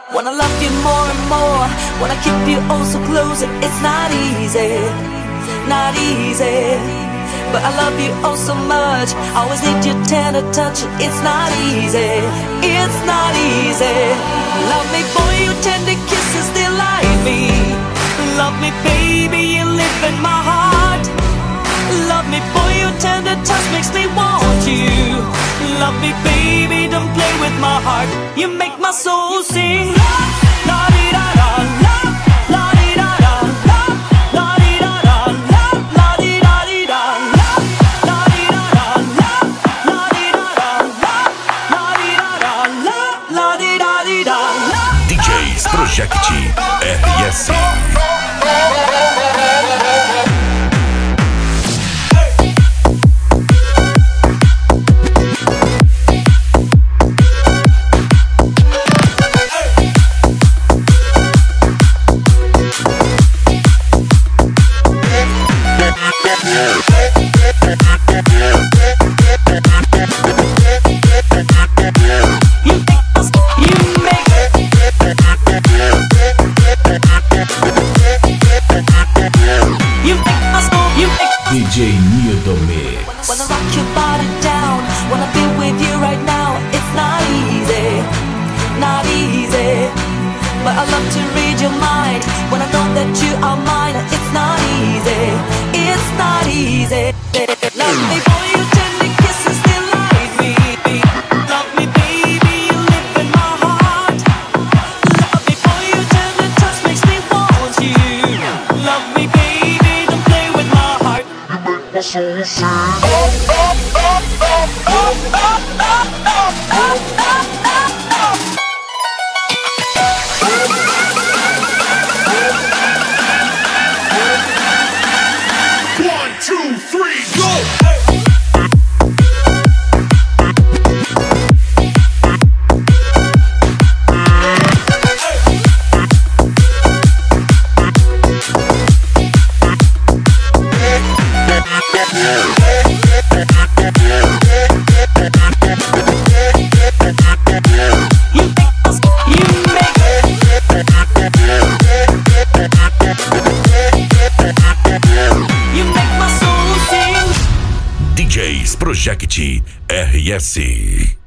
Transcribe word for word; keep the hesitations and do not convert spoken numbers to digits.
Wanna love you more and more, wanna keep you oh so close. It's not easy, not easy, but I love you oh so much. Always need your tender touch. It's not easy, it's not easy. Love me boy, your tender kisses delight me. Love me baby, you live in my heart. Love me boy, your tender touch makes me want you. Love me baby, don't play with my heart. You make my soul sing. La di da da, la la di da da, la la di da da, la la di da di da, la la di da da, la la di da da, la la di da da, la la di da di da. D Js Project R S. D J Nildo Mix. Wanna rock your body down, wanna be with you right now. It's not easy, not easy, but I love to read your mind. When I know that you are mine, it's not easy, it's not easy. Love me boy, your tender kisses delight me. Love me baby, you live in my heart. Love me boy, your tender touch makes me want you. Love me baby, don't play with my heart. The soul song. One, two, three, go! You make my soul sing. D Js Project R S.